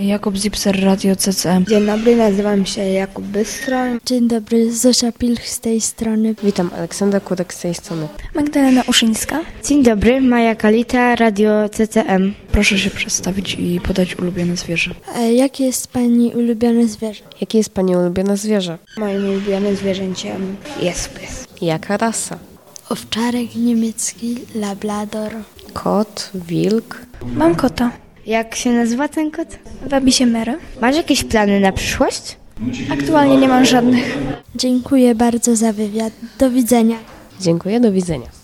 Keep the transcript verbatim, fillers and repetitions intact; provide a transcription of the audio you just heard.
Jakub Zipser, Radio C C M. Dzień dobry, nazywam się Jakub Bystroń. Dzień dobry, Zosia Pilch z tej strony. Witam, Aleksandra Kurek z tej strony. Magdalena Uszyńska. Dzień dobry, Maja Kalita, Radio C C M. Proszę się przedstawić i podać ulubione zwierzę. E, jakie jest Pani ulubione zwierzę? Jakie jest Pani ulubione zwierzę? Moim ulubionym zwierzęciem jest pies. Jaka rasa? Owczarek niemiecki, labrador. Kot, wilk. Mam kota. Jak się nazywa ten kot? Wabi się Mary. Masz jakieś plany na przyszłość? Aktualnie nie mam żadnych. Dziękuję bardzo za wywiad. Do widzenia. Dziękuję, do widzenia.